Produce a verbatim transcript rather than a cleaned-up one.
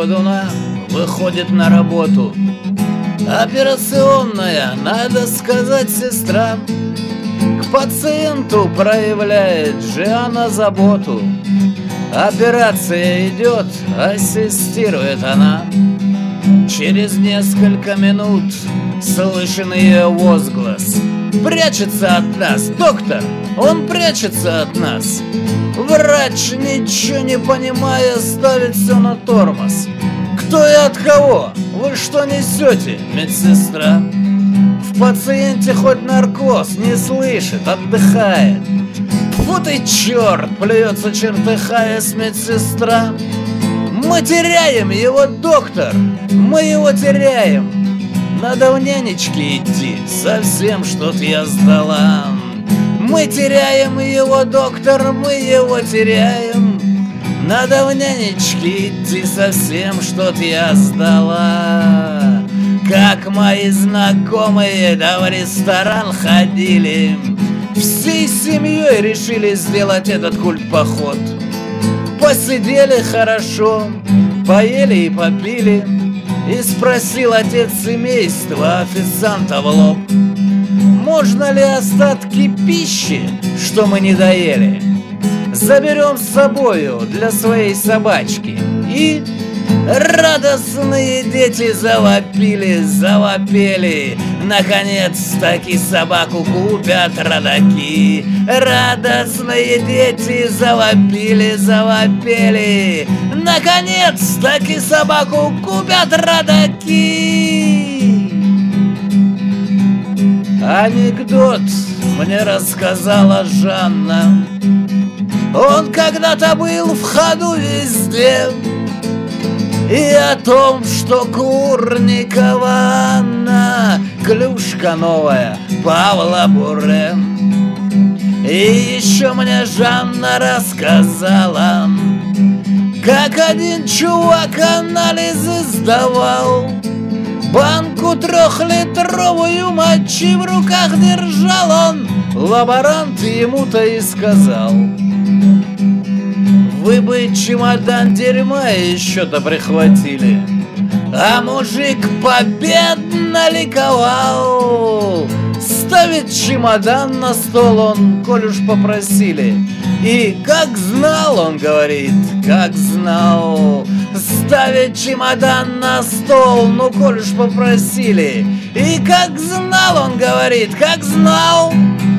ходуна выходит на работу. Операционная, надо сказать, сестра. К пациенту проявляет же она заботу. Операция идет, ассистирует она. Через несколько минут слышен ее возглас: прячется от нас, доктор, он прячется от нас. Врач, ничего не понимая, ставит все на тормоз. Кто и от кого? Вы что несете, медсестра? В пациенте хоть наркоз, не слышит, отдыхает. Фу ты черт, плюется, чертыхаясь, медсестра. Мы теряем его, доктор, мы его теряем. Надо в нянечки идти, совсем что-то я сдала. Мы теряем его, доктор, мы его теряем. Надо в нянечки идти, совсем что-то я сдала. Как мои знакомые, да в ресторан ходили, всей семьей решили сделать этот культ-поход. Посидели хорошо, поели и попили, и спросил отец семейства официанта в лоб: можно ли остатки пищи, что мы не доели, заберем с собою для своей собачки? И радостные дети завопили, завопели: наконец-таки собаку купят родаки. Радостные дети завопили, завопели: наконец-таки собаку купят родаки. Анекдот мне рассказала Жанна. Он когда-то был в ходу везде, и о том, что Курникова Анна клюшка новая Павла Буре. И еще мне Жанна рассказала, как один чувак анализы сдавал, банку трехлитровую мочи в руках держал он. Лаборант ему-то и сказал: вы бы чемодан дерьма еще-то прихватили. А мужик победно ликовал. Ставит чемодан на стол он, коль уж попросили. И как знал, он говорит, как знал. Ставит чемодан на стол, ну коль уж попросили. И как знал, он говорит, как знал.